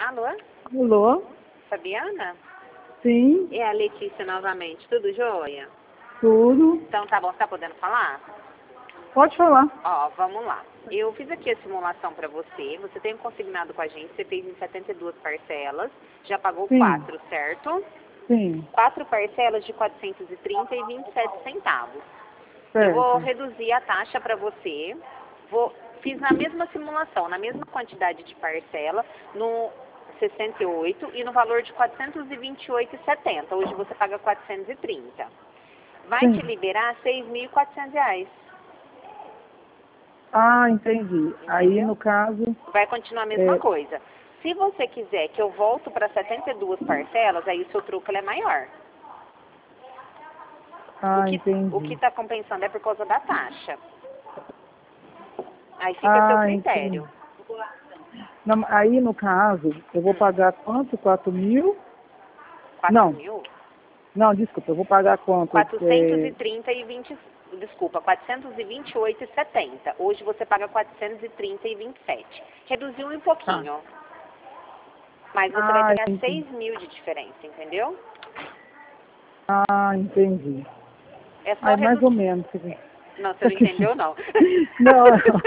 Alô? Alô? Fabiana? Sim, É a Letícia novamente. Tudo jóia? tudo. Então tá bom, você tá podendo falar? Pode falar. Ó, vamos lá. Eu fiz aqui a simulação pra você. Você tem um consignado com a gente. Você fez em 72 parcelas. Já pagou Sim. 4, certo? Sim, 4 parcelas de 430 e 27 centavos. Eu vou certo. reduzir a taxa para você. Fiz na mesma simulação, na mesma quantidade de parcela, no 68 e no valor de 428,70. Hoje você paga 430. Vai te Sim. liberar R$ 6.400. Ah, entendi. Aí, Entendeu? no caso, Vai continuar a mesma é... coisa. Se você quiser que eu volto para 72 parcelas, aí o seu truque é maior. Ah, O que entendi. está compensando é por causa da taxa. Aí fica a seu Ah, entendi. critério. Aí, no caso, eu vou pagar quanto? 4.000? 4 Não, mil? não, desculpa, eu vou pagar quanto? 430 e 20, desculpa, 428,70. Hoje você paga 430,27. Reduziu um Tá. pouquinho. Mas você vai Ah, pegar entendi. 6.000 de diferença, entendeu? Ah, entendi. É só Aí, mais ou reduzir. menos. Não, você não entendeu, não. Não,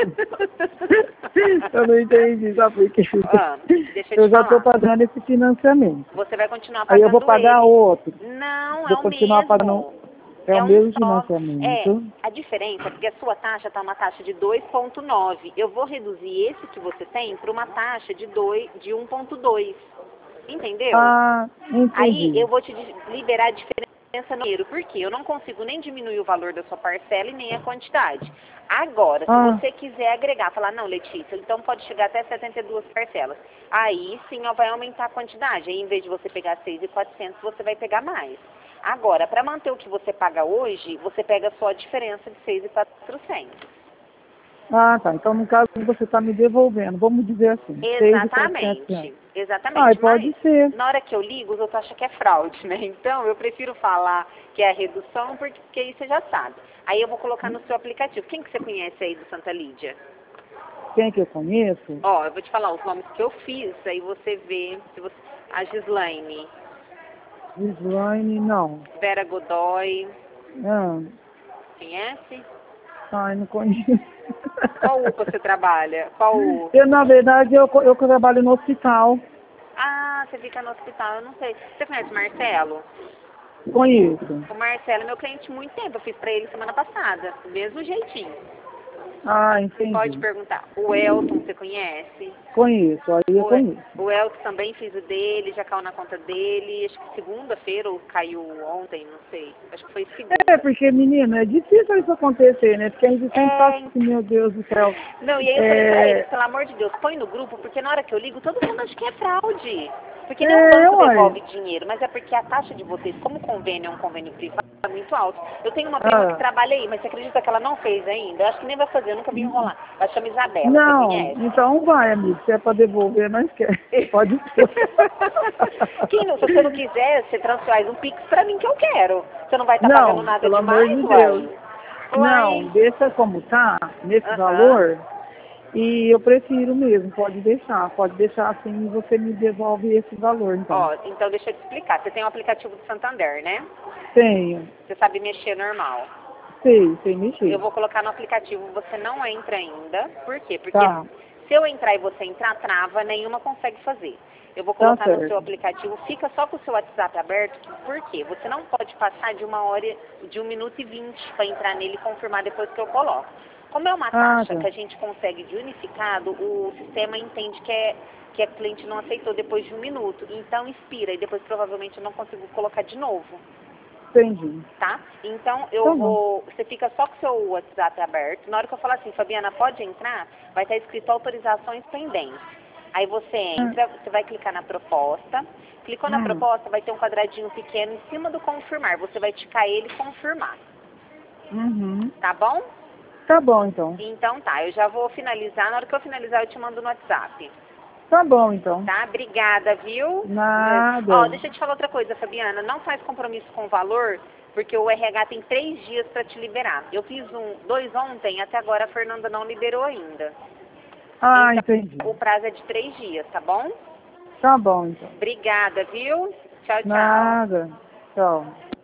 eu não entendi, sabe por quê? Ah, deixa eu te Eu já estou falar. pagando esse financiamento. Você vai continuar Aí eu vou pagando pagar ele. outro. Não, é Vou o continuar pagando. mesmo. É o É um mesmo só. É, financiamento. a diferença é porque a sua taxa está uma taxa de 2,9. Eu vou reduzir esse que você tem para uma taxa de 1,2. Entendeu? Ah, Aí entendi. eu vou te liberar a diferença no dinheiro. Por quê? Eu não consigo nem diminuir o valor da sua parcela e nem a quantidade. Agora, se Ah, você quiser agregar, falar, não, Letícia, então pode chegar até 72 parcelas. Aí sim, ó, vai aumentar a quantidade. Aí em vez de você pegar 6.400, você vai pegar mais. Agora, para manter o que você paga hoje, você pega só a diferença de 6.400. tá. Então, no caso, você está me devolvendo. Vamos dizer assim, 6.400 reais. Exatamente, Ah, e exatamente. pode Mas ser. na hora que eu ligo, os outros acham que é fraude, né? Então eu prefiro falar que é a redução, porque aí você já sabe. Aí eu vou colocar no seu aplicativo. Quem que você conhece aí do Santa Lídia? Quem que eu conheço? Ó, eu vou te falar os nomes que eu fiz, aí você vê se você. A Gislaine, Gislaine, não. Vera Godoy, Ah, conhece? ai, não conheço. Qual UPA você trabalha? Qual U? Eu, na verdade, eu trabalho no hospital. Ah, você fica no hospital, eu não sei. Você conhece o Marcelo? Conheço. O Marcelo é meu cliente há muito tempo, eu fiz pra ele semana passada, do mesmo jeitinho. Ah, Pode entendi. perguntar. O Elton, você conhece? Conheço, aí eu O, conheço. o Elton também fiz o dele, já caiu na conta dele, acho que segunda-feira ou caiu ontem, não sei. Acho que foi É, segunda. porque, menina, é difícil isso acontecer, né? Porque a gente sempre fala É, assim, meu Deus do céu. não, e aí eu falei pra eles, É, pelo amor de Deus, põe no grupo, porque na hora que eu ligo, todo mundo acha que é fraude. Porque nenhum banco uai. devolve dinheiro, mas é porque a taxa de vocês, como o convênio é um convênio privado, é muito alto. Eu tenho uma prima que Ah, trabalha aí, mas você acredita que ela não fez ainda? Eu acho que nem vai fazer, eu nunca vi enrolar. Ela chama Isabela, você não, conhece? então vai, amigo. Se é pra devolver, nós quer. Pode ser. Se você não quiser, você faz um pix pra mim que eu quero. Você não vai estar pagando Não, nada pelo amor demais, de Deus. uai? Não, Uai. deixa como tá, nesse Aham. valor. E eu prefiro mesmo, pode deixar. Pode deixar assim e você me devolve esse valor, então. Ó, então deixa eu te explicar. Você tem o aplicativo do Santander, né? Tenho. Você sabe mexer normal. Sei Eu mexer. vou colocar no aplicativo, você não entra ainda. Por quê? Porque Tá, se eu entrar e você entrar, trava, nenhuma consegue fazer. Eu vou tá colocar no seu certo. aplicativo, fica só com o seu WhatsApp aberto, por quê? Você não pode passar de 1 hora, de 1 minuto e 20 para entrar nele e confirmar depois que eu coloco. Como é uma Ah, taxa tá. que a gente consegue de unificado, o sistema entende que a cliente não aceitou depois de 1 minuto. Então expira e depois provavelmente eu não consigo colocar de novo. Entendi. Tá? Então Tá bom. você fica só com o seu WhatsApp aberto. Na hora que eu falar assim, Fabiana, pode entrar, vai estar escrito autorizações pendentes. Aí você Hum, entra, você vai clicar na proposta. Clicou na hum, proposta, vai ter um quadradinho pequeno em cima do confirmar. Você vai ticar ele e confirmar. uhum. Tá bom? Tá bom, então. Então tá, eu já vou finalizar. Na hora que eu finalizar, eu te mando no WhatsApp. Tá bom, então. Tá? Obrigada, viu? Ó, Nada. deixa eu te falar outra coisa, Fabiana. Não faz compromisso com o valor, porque o RH tem 3 dias para te liberar. Eu fiz 2 ontem, até agora a Fernanda não liberou ainda. Ah, Então, entendi. o prazo é de 3 dias, tá bom? Tá bom, então. Obrigada, viu? Tchau, tchau. Nada. Tchau.